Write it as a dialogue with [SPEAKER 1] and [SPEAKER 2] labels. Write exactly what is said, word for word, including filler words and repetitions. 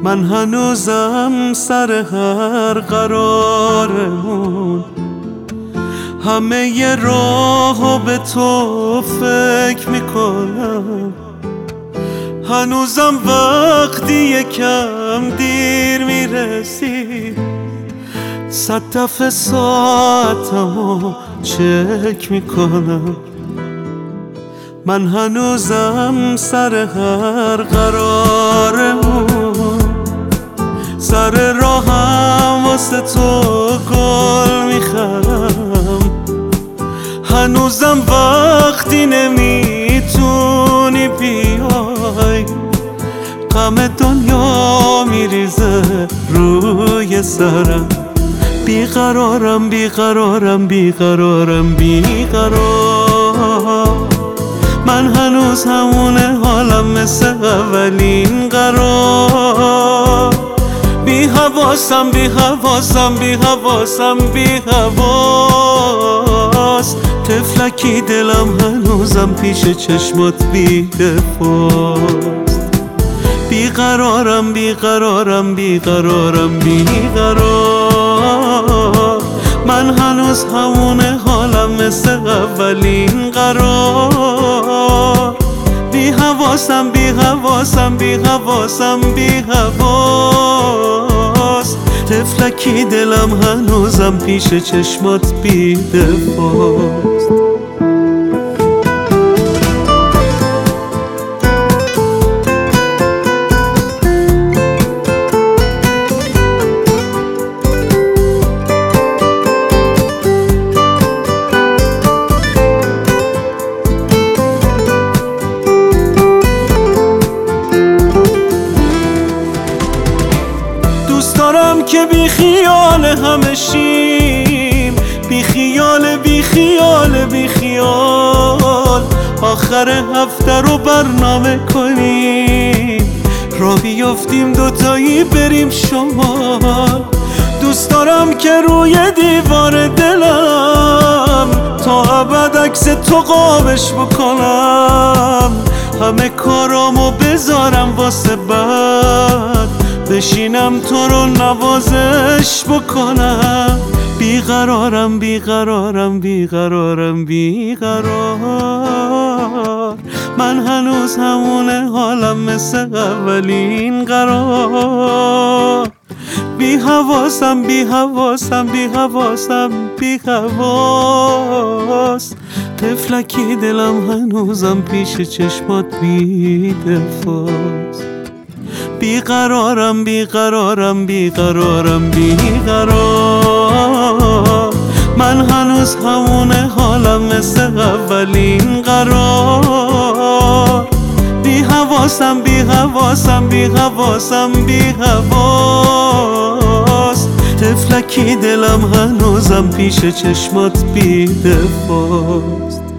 [SPEAKER 1] من هنوزم سر هر قرارمون همه ی راهو به تو فکر میکنم. هنوزم وقتی یکم دیر میرسی صد دفعه ساعتمو چک میکنم. من هنوزم سر هر قرارمون سر راهم واسه تو گل میخرم. هنوزم وقتی نمیتونی بیای غم دنیا میریزه روی سرم. بیقرارم بیقرارم بیقرارم بیقرار. من هنوز همونه حالم مثل اولین قرار. بی حواسم بی حواسم بی حواسم بی حواس. طفلکی دلم هنوزم پیش چشمات بی دفاست. بیقرارم بیقرارم بیقرارم بیقرار. من هنوز همونه حالم مثل اولین قرار. بی حواسم بی حواسم بی حواسم بی حواس. طفلکی دلم هنوزم پیش چشمات بی دفاست. دوست دارم که بی خیال همه شیم، بی خیال بی خیال بی خیال. آخر هفته رو برنامه کنیم را بیافتیم دوتایی بریم شمال. دوست دارم که روی دیوار دلم تا ابد عکس تو قابش بکنم. همه کارامو بذارم واسه بعد بشینم تو رو نوازش بکنم. بیقرارم بیقرارم بیقرارم بیقرار. من هنوز همونه حالم مثل اولین قرار. بی حواسم بی حواسم بی حواسم بی حواس. طفلکی دلم هنوزم پیش چشمات بی دفاست. بیقرارم بیقرارم بیقرارم بیقرار. من هنوز همونه حالم مثل اولین قرار. بی حواسم بی حواسم بی حواسم بی حواس. طفلکی دلم هنوزم پیش چشمات بی دفاست.